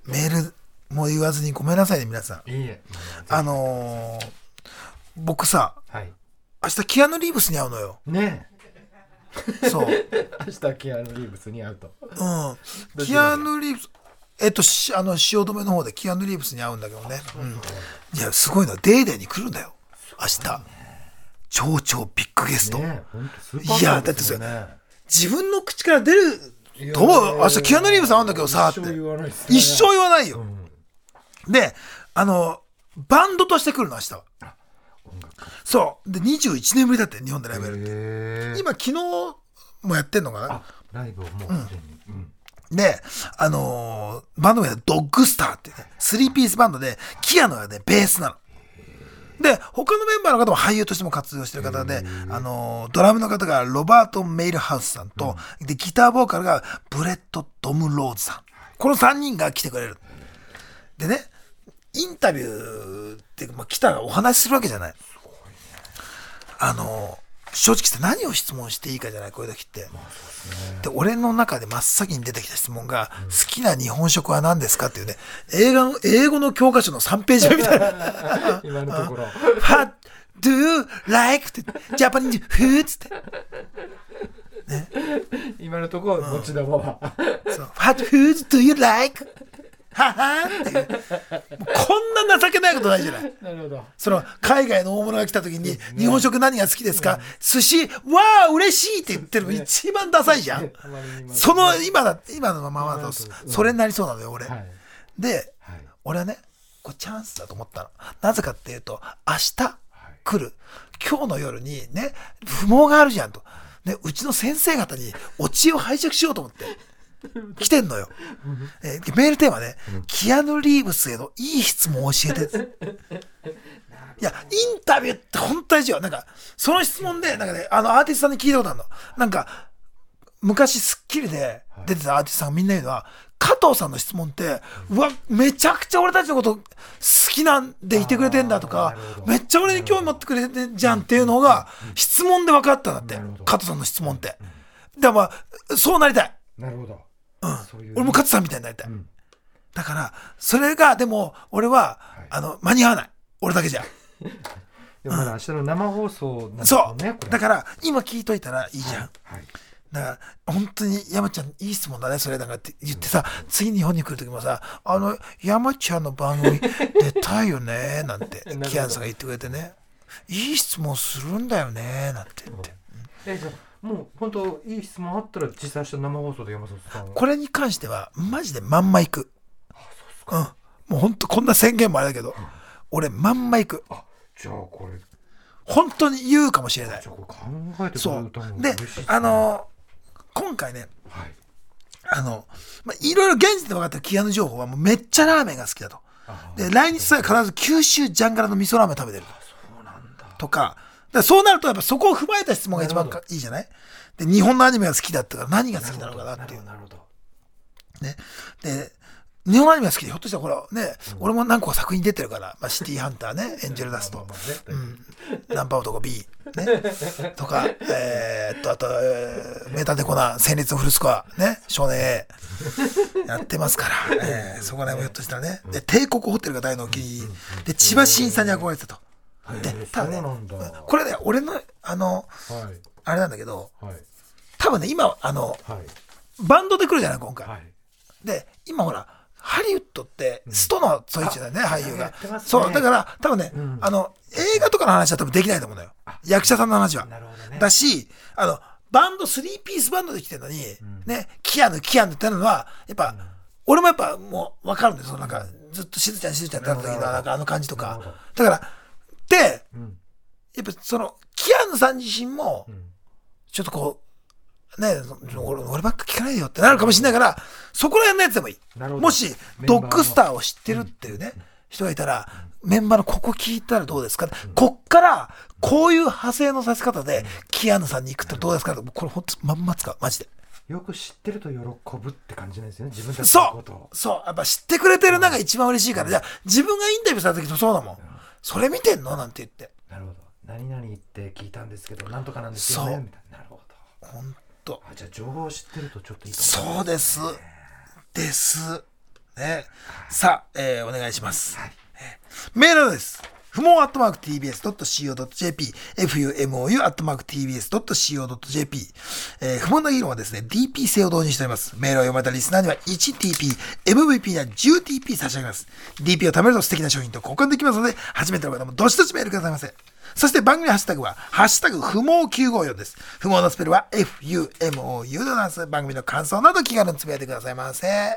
メールも言わずにごめんなさいね皆さん。 いいえ。 僕さ、 はい。 明日キアヌ・リーブスに会うのよ。 ねそう。 え。明日キアヌ・リーブスに会うと。 うん。キアヌ・リーブス、汐留の方でキアヌ・リーブスに会うんだけどね。いや、すごいの。デーデーに来るんだよ。明日。超ビッグゲスト。 ねえ、ほんとスーパーいや、だってそれ、自分の口から出ると思う。明日キアヌ・リーブス会うんだけどさ、って。 一生言わないですね。 一生言わないよ。で、バンドとして来るの、明日は。そう。で、21年ぶりだって、日本でライブやるって。今、昨日もやってんのかな。 ライブをもうすでに。 で、バンド名はドッグスターってね、3ピースバンドで、キアヌがね、ベースなの。で、他のメンバーの方も俳優としても活動してる方で、ドラムの方がロバート・メイルハウスさんと、で、ギターボーカルがブレッド・ドム・ローズさん。この3人が来てくれる。でね、インタビューって来たらお話しするわけじゃない。正直して何を質問していいかじゃない、こういう時って。で、俺の中で真っ先に出てきた質問が、好きな日本食は何ですかっていうね、英語の教科書の3ページ目みたいな。 今のところ。 What do you like? って、Japanese food? って。 ね、今のところ、持ち玉は。 What food do you like? ははっていう。こんな情けないことないじゃない。 なるほど。 海外の大物が来た時に、日本食何が好きですか、寿司、わー嬉しいって言ってるの一番ダサいじゃん。今のままだと、それになりそうなのよ、俺。で、俺はね、これチャンスだと思ったの。なぜかっていうと、明日来る、今日の夜にね、不毛があるじゃんと。ね、うちの先生方にオチを拝借しようと思って。来てんのよ。メールテーマね、キアヌ・リーブスへのいい質問を教えて。いや、インタビューって本当大事よ。なんか、その質問で、なんかね、アーティストさんに聞いたことあるの。なんか、昔スッキリで出てたアーティストさんがみんな言うのは、加藤さんの質問って、うわ、めちゃくちゃ俺たちのこと好きなんでいてくれてんだとか、めっちゃ俺に興味持ってくれてんじゃんっていうのが、質問で分かったんだって。加藤さんの質問って。だからまあ、そうなりたい。 なるほど。 俺も加藤さんみたいになりたい。だから、それが、でも、俺は、間に合わない。俺だけじゃ。 でもまだ明日の生放送なんですよね。そう。だから、今聞いといたらいいじゃん。だから、本当に山ちゃんいい質問だね、それだからって言ってさ、次日本に来るときもさ、山ちゃんの番組出たいよね、なんて、キアヌさんが言ってくれてね、いい質問するんだよね、なんて言って。 もう本当いい質問あったら実際した生放送で山里さんこれに関してはマジでまんまいく。もう本当こんな宣言もあれだけど、俺まんまいく。 じゃあこれ本当に言うかもしれない。 じゃあこれ考えてくれると思う。 で、今回ね、いろいろ現時で分かったキアヌ情報はもうめっちゃラーメンが好きだと。で、来日さえ必ず九州ジャンガラの味噌ラーメン食べてるとか。そうなるとやっぱそこを踏まえた質問が一番いいじゃない。で、日本のアニメが好きだったから何が好きなのかなっていう。ね。で、日本アニメが好きでひょっとしたらこれね、俺も何個か作品出てるから、シティハンターね、エンジェルダスト、ナンパ男 B ね、とか、あと、名探偵コナン、戦慄のフルスコアね、少年 A やってますから、そこら辺もひょっとしたらね、で、帝国ホテルが大のお気に入りで、千葉真一さんに憧れてたと。で、ただね、これね、俺の、あれなんだけど、多分ね、今、バンドで来るじゃない、今回。で、今ほら、ハリウッドって、ストのそういう位置だよね、俳優が。そう、だから、多分ね、映画とかの話は多分できないと思うのよ。役者さんの話は。だし、バンド、3ピースバンドで来てるのに、ね、キアヌってのは、やっぱ、俺もやっぱもう分かるんですよ。なんか、ずっとしずちゃんってなった時の、なんか感じとか。だから、で、やっぱキアヌさん自身も、ちょっとこう、ね、俺ばっか聞かないでよってなるかもしれないから、そこら辺のやつでもいい。もし、ドッグスターを知ってるっていうね、人がいたら、メンバーのここ聞いたらどうですか、こっから、こういう派生のさせ方で、キアヌさんに行くってどうですか、これほんとまんま使う、マジで。 よく知ってると喜ぶって感じなんですよね、自分たちのことを。 そう、やっぱ知ってくれてるのが一番嬉しいから、じゃあ、自分がインタビューされた時とそうだもん。それ見てんのなんて言って。 なるほど。何々って聞いたんですけど、なんとかなんですよね。みたいな。なるほど。 本当。 じゃあ情報を知ってるとちょっといいかも。 そうです。です。 ね。さあ、お願いします。メールです。不毛@tbs.co.jp FUMOU@tbs.co.jp 不毛な議論はですね DP 制を導入しております。メールを読まれたリスナーには 1TP MVP や 10TP 差し上げます。 DP を貯めると素敵な商品と交換できますので、初めての方もどしどしメールくださいませ。そして番組ハッシュタグはハッシュタグ不毛954です。不毛のスペルは FUMOU でございます。番組の感想など気軽につぶやいてくださいませ。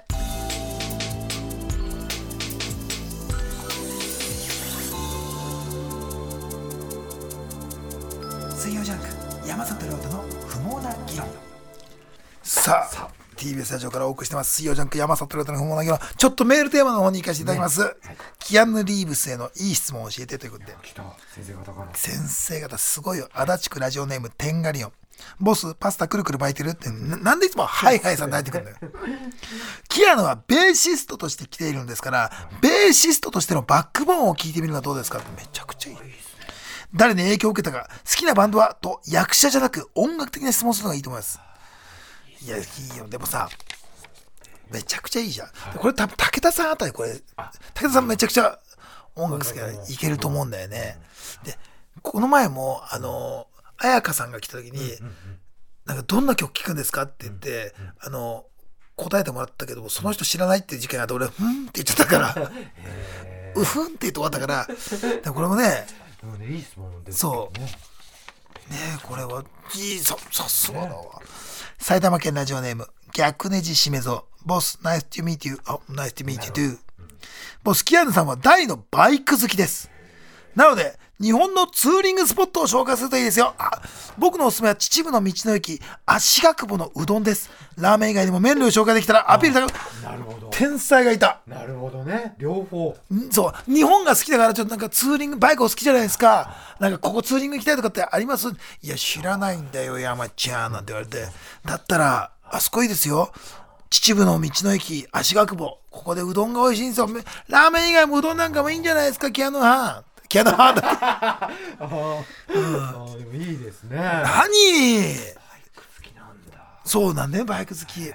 水曜ジャンク山里亮太の不毛な議論。さあ TBS ラジオからお送りしてます水曜ジャンク山里亮太の不毛な議論。ちょっとメールテーマの方に行かせていただきます、ね。キアヌ・リーブスへのいい質問を教えてということで。先生方すごいよ。足立区ラジオネームテンガリオン。ボスパスタくるくる巻いてるって、なんでいつもハイハイさん泣いてくるんだよ。キアヌはベーシストとして来ているんですから、ベーシストとしてのバックボーンを聞いてみるのはどうですかって。めちゃくちゃいい。誰に影響を受けたか、好きなバンドはと役者じゃなく音楽的な質問するのがいいと思います。いや、いいよ。でもさ、めちゃくちゃいいじゃん。これ多分武田さんあたり、これ武田さんめちゃくちゃ音楽好きでいけると思うんだよね。で、この前も彩香さんが来た時に、なんかどんな曲聴くんですかって言って、答えてもらったけど、その人知らないっていう時間があって、俺って言っちゃったからうふんって言って終わったから。でもこれもね、 いい質問ですね。 そうね、これはいい。さすがだわ。埼玉県ラジオネーム逆ネジしめぞ。ボスナイストゥミーティー。ナイストゥミーティートゥ。ボスキアヌさんは大のバイク好きです。なので日本のツーリングスポットを紹介するといいですよ。僕のおすすめは秩父の道の駅足ヶ久保のうどんです。ラーメン以外にも麺類を紹介できたらアピール高く。 なるほど。 天才がいた。 なるほどね。両方。 そう。日本が好きだからちょっとなんかツーリングバイクお好きじゃないですか。なんかここツーリング行きたいとかってあります？いや知らないんだよ山ちゃんなんて言われて。だったらあそこいいですよ。秩父の道の駅足ヶ久保。ここでうどんが美味しいんですよ。ラーメン以外もうどんなんかもいいんじゃないですか。キアヌハンだってでもいいですね。 何？ バイク好きなんだ。 そうなんだよ、バイク好き。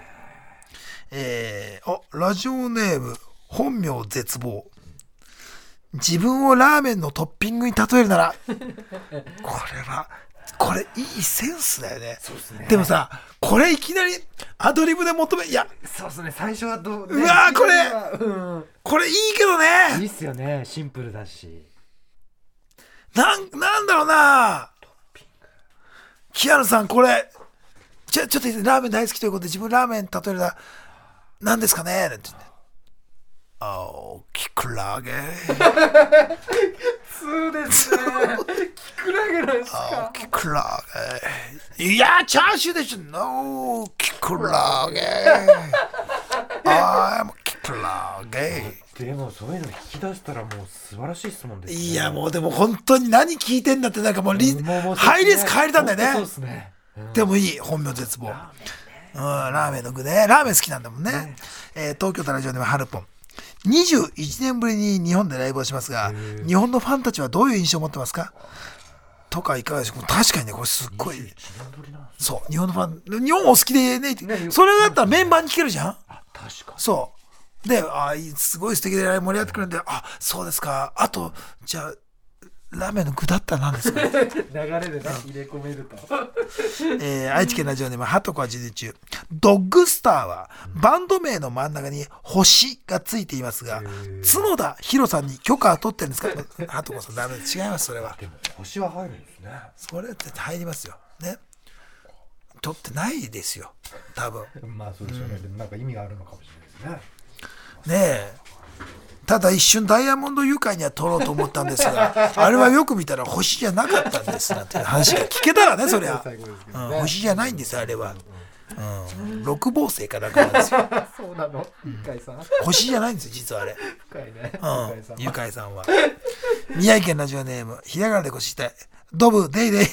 ラジオネーム本名絶望。自分をラーメンのトッピングに例えるならこれいいセンスだよね。 そうですね。 でもさ、これいきなりアドリブで求め、いやそうですね。最初はうわーこれいいけどね。 いいっすよね。シンプルだし。 なんだろうな。キアヌさんこれちょっとラーメン大好きということで自分ラーメン例えるなら何ですかねって言って、キクラゲ普通ですね。キクラゲなんですか。 キクラゲ、いやチャーシューでしょ。ノーキクラゲキクラゲ。 でもそういうの引き出したらもう素晴らしい質問ですね。 いやもうでも本当に何聞いてんだって、なんかもうハイリスク入れたんだよね。 そうですね。 でもいい。本名絶望。ラーメンの具ね。ラーメン好きなんだもんね。東京都ラジオではハルポン。21年ぶりに日本でライブをしますが、日本のファンたちはどういう印象を持ってますかとかいかがでしょうか。確かにね、これすっごい。そう、日本のファン、日本お好きでね、それだったらメンバーに聞けるじゃん。 確かに。 そうで、すごい素敵で盛り上がってくるんで、そうですか。あとじゃあラーメンの具だったら何ですか？ 流れで入れ込めると。 愛知県ラジオネームハトコは授乳中。ドッグスターはバンド名の真ん中に星がついていますが、角田博さんに許可は取ってるんですか？ハトコさんダメです。違います。それは。 でも星は入るんですね。 それって入りますよね。取ってないですよ多分。 まあそうでしょうね。でもなんか意味があるのかもしれないですね。ねえ。ただ一瞬ダイヤモンド愉快には撮ろうと思ったんですが、あれはよく見たら星じゃなかったんですなんていう話が聞けたらね、そりゃ、星じゃないんですあれは、六芒星かなんかなんですよ。 そうなの。愉快さん。 星じゃないんですよ実はあれ。 深いね。 愉快さんは。宮城県ラジオネームひらがなで腰したいドブデイデイ。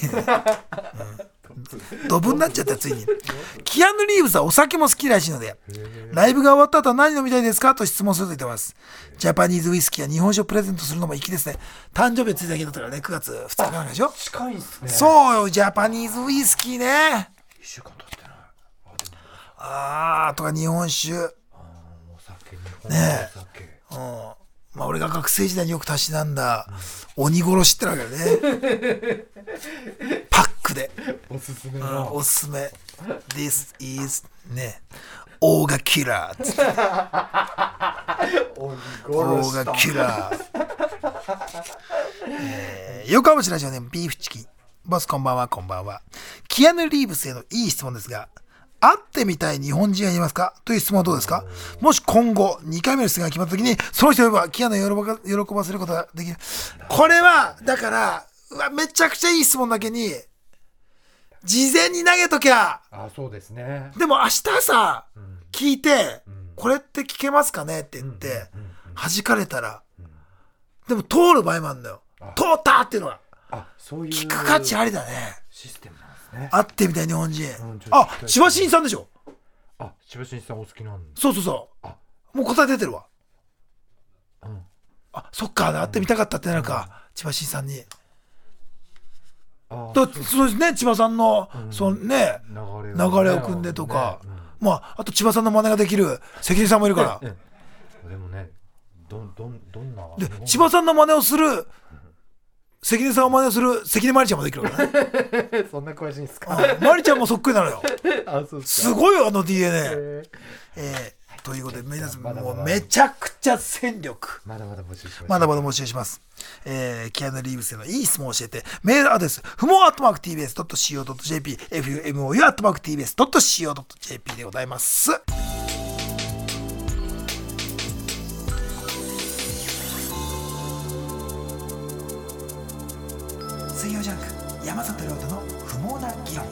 ドブになっちゃったついに。キアヌ・リーブスはお酒も好きらしいので、ライブが終わった後は何飲みたいですかと質問すると言ってます。ジャパニーズウイスキーや日本酒をプレゼントするのも粋ですね。誕生日ついた日だったからね、9月2日なんでしょ。 近いっすね。 そうよ、ジャパニーズウイスキーね。 1週間経ってない。 とか日本酒。 お酒ねえ、まあ俺が学生時代によくたしなんだ、鬼殺しってのあるわけねパックでおすすめの、 おすすめ This is ねオーガキラーっつって鬼オー殺しガキラー横浜市ラジオネームビーフチキンボスこんばんは。こんばんは。キアヌ・リーブスへのいい質問ですが、会ってみたい日本人はいますかという質問はどうですか。もし今後2回目の出演が決まった時にその人を呼べばキアヌを喜ばせることができる。これはだからめちゃくちゃいい質問だけに事前に投げときゃ。 そうですね。 でも明日朝聞いて、これって聞けますかねって言って弾かれたら、でも通る場合もあるんだよ。通ったっていうのはそういう聞く価値ありだね。 システムなんですね。 会ってみたい日本人、千葉真一さんでしょ。 千葉真一さんお好きなんだ。 そうもう答え出てるわ。そっか、会ってみたかったってなるか、千葉真一さんに。そうですね、千葉さんの、そのね流れを組んでとか、あと千葉さんの真似ができる関根さんもいるから。 でもね、どんなで千葉さんの真似をする関根さんを真似をする関根麻里ちゃんもできるからねそんな詳しいんですか。 麻里ちゃんもそっくりなのよすごいよDNA。ということで皆さんもうめちゃくちゃ戦力まだまだ募集します。 まだまだ募集します。キアヌ・リーブスへのいい質問を教えてメールアドレス不毛@tbs.co.jp fumou@tbs.co.jp でございます。水曜ジャンク山里亮太の不毛な議論。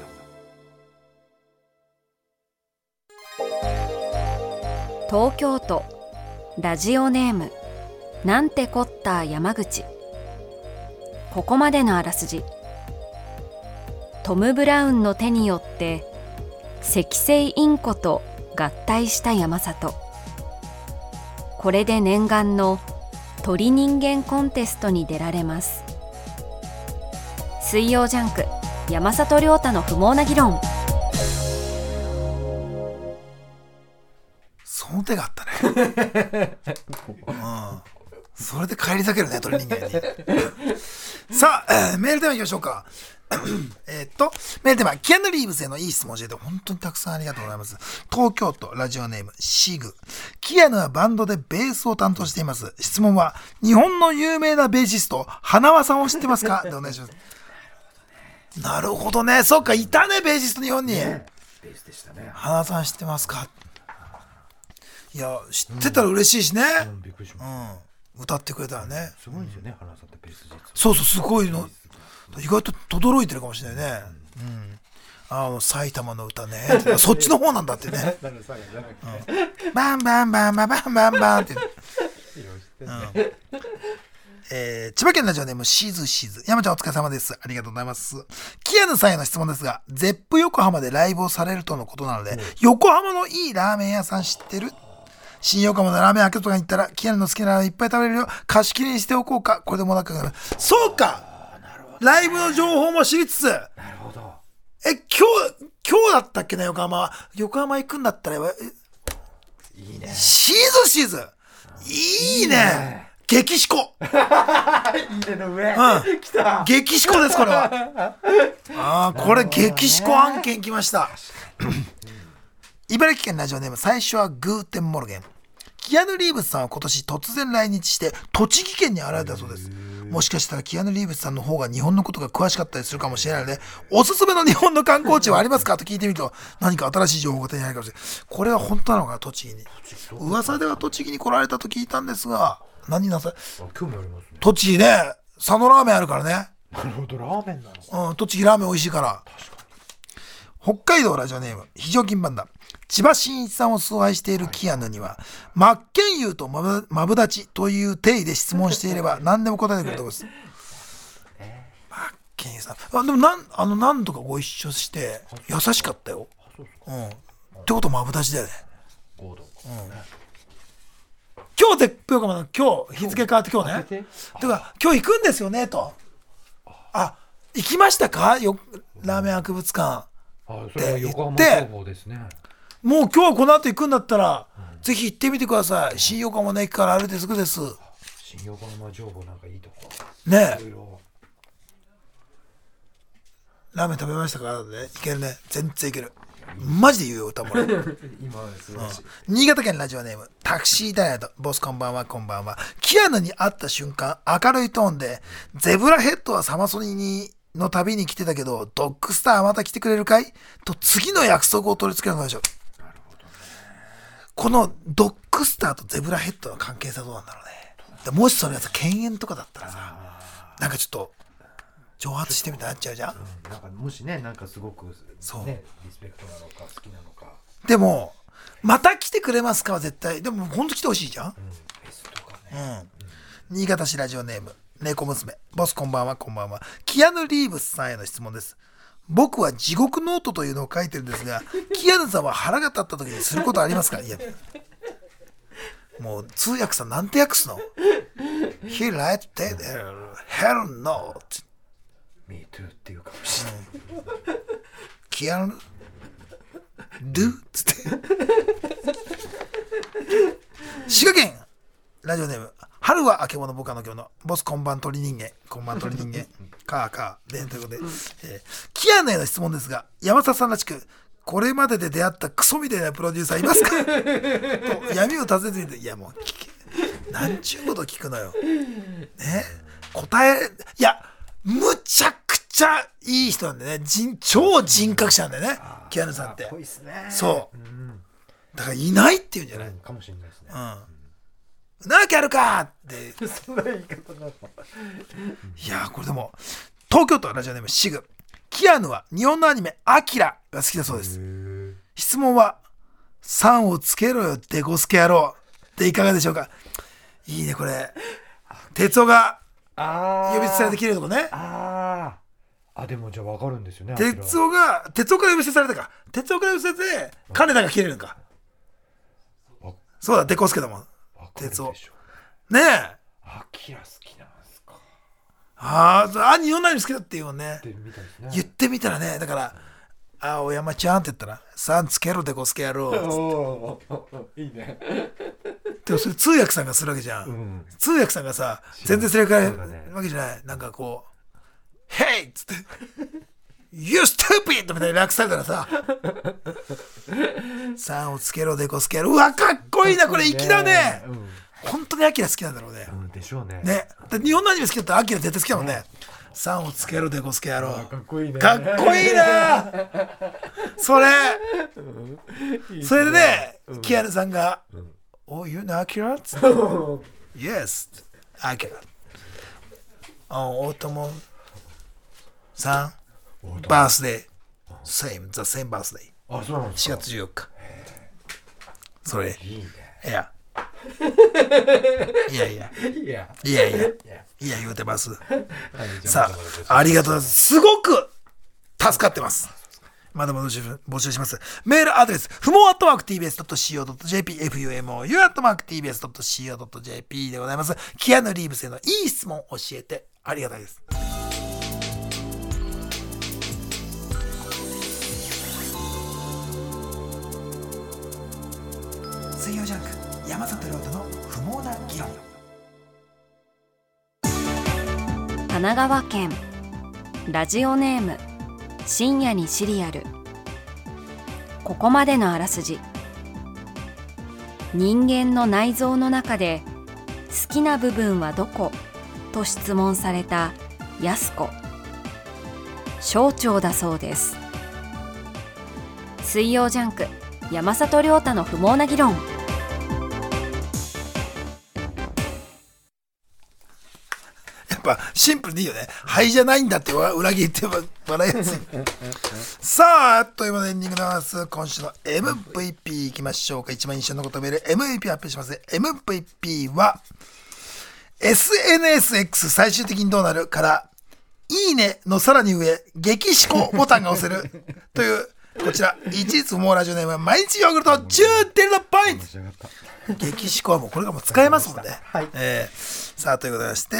東京都ラジオネームなんてこった山口。ここまでのあらすじ。トム・ブラウンの手によって赤星インコと合体した山里。これで念願の鳥人間コンテストに出られます。水曜ジャンク山里亮太の不毛な議論。 その手があったねそれで帰り咲けるね鳥人間にさあ、メールテーマいきましょうかメールテーマキアヌ・リーブスへのいい質問を教えて本当にたくさんありがとうございます。東京都ラジオネームシグ。キアヌはバンドでベースを担当しています。質問は日本の有名なベーシスト花輪さんを知ってますかでお願いします。なるほどね。そっか、いたねベーシスト日本に、ベースでしたね。 花輪さん知ってますか。いや知ってたら嬉しいしね、 びっくりしました。 歌ってくれたらね。 すごいんですよね、花さんってベース実は。 そうすごいの。意外と轟いてるかもしれないね。埼玉の歌ねそっちの方なんだってねバンバンバンバンバンバンバンって千葉県ラジオネームしずしず。山ちゃんお疲れ様です。ありがとうございます。キアヌさんへの質問ですが、ゼップ横浜でライブをされるとのことなので、横浜のいいラーメン屋さん知ってる？新横浜のラーメン開けとかに行ったらキアヌの好きなラーメンいっぱい食べれるよ。貸し切りにしておこうか。これでもなくそうか、ライブの情報も知りつつ。なるほど。 今日だったっけな。横浜行くんだったらいいね。シーズシーズいいね。激しこいいねの上、来た。激しこですこれはこれ激しこ案件来ました茨城県ラジオネーム最初はグーテンモルゲン。キアヌ・リーブスさんは今年突然来日して栃木県に現れたそうです。もしかしたらキアヌ・リーブスさんの方が日本のことが詳しかったりするかもしれないので、おすすめの日本の観光地はありますかと聞いてみると何か新しい情報が手に入るかもしれない。これは本当なのかな。栃木に噂では栃木に来られたと聞いたんですが、何なさい。 興味ありますね。 栃木ね、佐野ラーメンあるからね。 なるほど、ラーメンなの。栃木ラーメン美味しいから。北海道ラジオネーム非常勤バンダ。千葉真一さんを崇拝しているキアヌには、真剣佑とマブダチという定義で質問していれば何でも答えてくれると思います。真剣佑さん。でも何度かご一緒して優しかったよ。ってことマブダチだよね。今日で今日日付変わって今日ね。てか今日行くんですよねと。行きましたかラーメン博物館って言って、 もう今日はこの後行くんだったら、ぜひ行ってみてください。新横浜の駅から歩いてすぐです。 新横浜情報なんかいいとこねいろいろ。 ラーメン食べましたからね。いけるね。全然いける。マジで言うよ歌もら今は素晴らしい。 新潟県ラジオネームタクシーダイヤド。ボスこんばんは、こんばんは。キアヌに会った瞬間明るいトーンで、ゼブラヘッドはサマソニにの旅に来てたけどドッグスターはまた来てくれるかいと次の約束を取り付けるのでしょう。 なるほどね。 このドッグスターとゼブラヘッドの関係性はどうなんだろうね。でもしそれがさ犬猿とかだったらさ、なんかちょっと挑発してみたいになっちゃうじゃん。 なんかもしね、なんかすごくそうね、リスペクトなのか好きなのか。 でもまた来てくれますかは絶対。でも本当来てほしいじゃん。 フェスとかね。 新潟市ラジオネーム猫娘。ボスこんばんは、こんばんは。キアヌ・リーブスさんへの質問です。僕は地獄ノートというのを書いてるんですが、キアヌさんは腹が立った時にすることありますか？いや、もう通訳さんなんて訳すの？ He write hell no Me too っていうかもしれない。 キアヌ do つって滋賀県ラジオネーム春はあけぼの僕はの今日のボスこんばん鳥人間、こんばん鳥人間かでということで、キアヌへの質問ですが、山里さんらしくこれまでで出会ったクソみたいなプロデューサーいますかと闇を尋ねてみて、いやもうなんちゅうこと聞くのよね。答え、いやむちゃくちゃいい人なんでね。超人格者なんだよね、キアヌさんって。 かっこいいっすね。 そう、だからいないっていうんじゃない、 かもしれないですね。 なわけあるかってそんな言い方になった。 いやー、これでも東京都ラジオネームシグ。キアヌは日本のアニメアキラが好きだそうです。質問は3をつけろよデコスケ野郎っていかがでしょうか。いいねこれ。哲夫が呼び捨てされて切れるとこね。 でもじゃあ分かるんですよね。 哲夫から呼び捨てされたか。哲夫から呼び捨てて金田が切れるのか。そうだ、デコスケだもん。哲夫ねえ。 アキラ好きなんですか。 日本のアニメ好きだっていうもんね。言ってみたらね。だから青山ちゃんって言ったら3つけろデコスケやろう。 いいね。 でもそれ通訳さんがするわけじゃん、通訳さんがさ全然それからいわけじゃない。なんかこう Hey っつってYou stupid みたいに略されたらさ3をつけろデコスケやろう。うわかっこいいな、これ粋だね。本当にアキラ好きなんだろうね。 でしょうね。 日本のアニメ好きだったらアキラ絶対好きだもんね。3をつけろデコスケやろう。 かっこいいね。 かっこいいなそれそれでね、キアヌさんがOh, you know Akira? Yes, Akira. Oh, 大友さん、バースデー。the same birthday。 そうなんですか。 4月14日。それ。 いいね。 いや言うてます。さあ、ありがとうございます。すごく助かってます。まだまだ募集します。メールアドレス、不毛@tbs.co.jp、fumo@tbs.co.jp でございます。キアヌ・リーブスへのいい質問教えてありがたいです。水曜ジャンク、山里亮太の不毛な議論。 神奈川県ラジオネーム深夜にシリアル。ここまでのあらすじ。人間の内臓の中で好きな部分はどこと質問された安子。小腸だそうです。水曜ジャンク、山里亮太の不毛な議論。 やっぱシンプルでいいよね。肺じゃないんだって裏切って笑いやすいさあ、あっという間のエンディングでございます。今週の MVP いきましょうか。一番印象のことを見る MVP 発表します。 MVP は SNSX 最終的にどうなるからいいねのさらに上激しこボタンが押せるというこちら一日不毛ラジオネームは毎日ヨーグルト10点のポイント。激しこはもうこれがもう使えますもんね。さあということでして、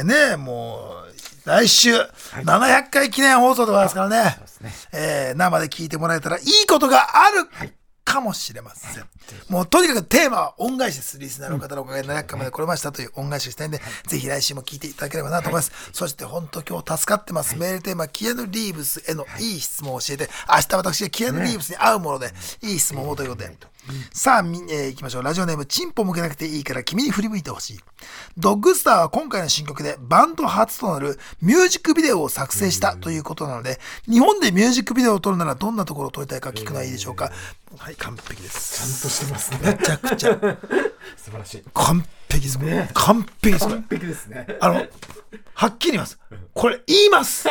もう来週700回記念放送でございますからね、生で聞いてもらえたらいいことがあるかもしれません。もうとにかくテーマは恩返しです。リスナーの方のおかげで700回まで来れましたという恩返ししたいんで、ぜひ来週も聞いていただければなと思います。そして本当今日助かってます。メールテーマ、キアヌ・リーブスへのいい質問を教えて、明日私がキアヌ・リーブスに合うものでいい質問をということで、さあ、行きましょう。ラジオネーム、チンポ向けなくていいから君に振り向いてほしい。ドッグスターは今回の新曲でバンド初となるミュージックビデオを作成したということなので、日本でミュージックビデオを撮るならどんなところを撮りたいか聞くのはいいでしょうか。はい、完璧です。 ちゃんとしてますね。 めちゃくちゃ素晴らしい。 完璧ですね。完璧です。 完璧ですね。 はっきり言います。これ言います。 明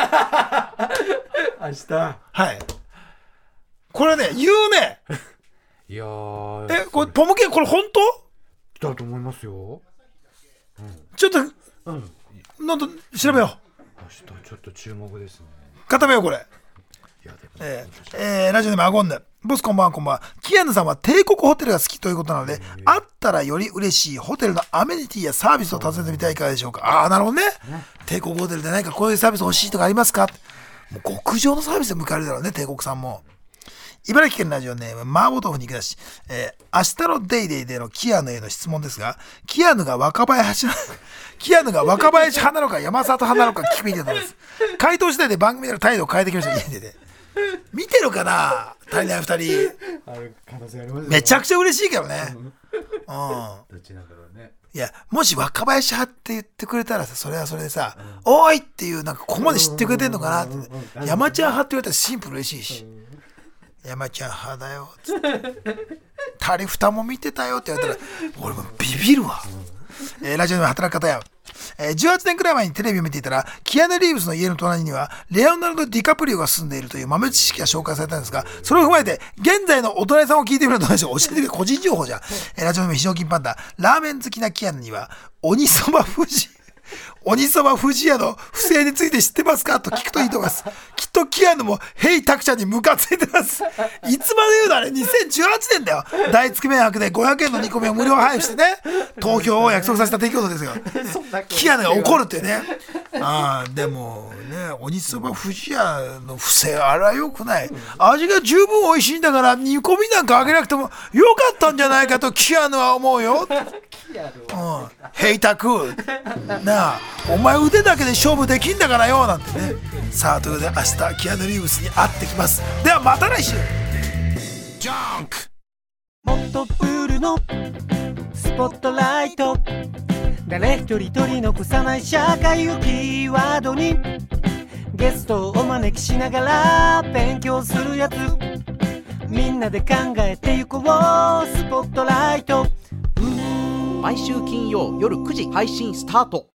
日。 はい。これね、言うね。 いやー。 これポムケンこれ本当？ だと思いますよ。 ちょっと、なんと調べよう。 明日ちょっと注目ですね。 固めようこれ。 いやでもラジオネームアゴンヌ。ボスこんばんはこんばんは。キアヌさんは帝国ホテルが好きということなので、あったらより嬉しいホテルのアメニティやサービスを尋ねてみてはいかがでしょうか。ああ、なるほどね。帝国ホテルで何かこういうサービス欲しいとかありますか。もう極上のサービスで迎えるだろうね、帝国さんも。茨城県ラジオネーム麻婆豆腐肉だし、明日のデイデイでのキアヌへの質問ですが、キアヌが若林派なのか山里派なのか聞くべきだと思います。回答次第で番組での態度を変えてきました。家で見てるかな、足りない2人。 ある可能性ありますよ。 めちゃくちゃ嬉しいけどね。 どっちなんだろうね。 いや、もし若林派って言ってくれたらさ、それはそれでさ、おーいっていう、なんかここまで知ってくれてんのかなって、山ちゃん派って言われたらシンプル嬉しいし、山ちゃん派だよつってタリフタも見てたよって言われたら俺もビビるわ。ラジオで働く方や、18年くらい前にテレビを見ていたら、キアヌ・リーブスの家の隣にはレオナルド・ディカプリオが住んでいるという豆知識が紹介されたんですが、それを踏まえて現在のお隣さんを聞いてみるとどうでしょう。教えてくれ、個人情報じゃん。ラジオでも非常勤パンダ、ラーメン好きなキアヌには鬼そば富士屋の不正について知ってますかと聞くといいと思います。きっとキアヌもヘイタクちゃんにムカついてます。いつまで言うの、あれ2018年だよ。大つくめ枠で500円の煮込みを無料配布してね、投票を約束させた出来事ですよ。キアヌが怒るっていうね。でもね、鬼そば富士屋の不正、あれは良くない。味が十分美味しいんだから煮込みなんかあげなくてもよかったんじゃないかとキアヌは思うよ。ヘイタクなあ、お前腕だけで勝負できんだからよなんてね。さあ、ということで明日キアヌ・リーブスに会ってきます。ではまた来週。ジャンクもっとプールのスポットライト、誰一人取り残さない社会をキーワードにゲストをお招きしながら勉強するやつ、みんなで考えてゆこうスポットライト。 毎週金曜夜9時配信スタート。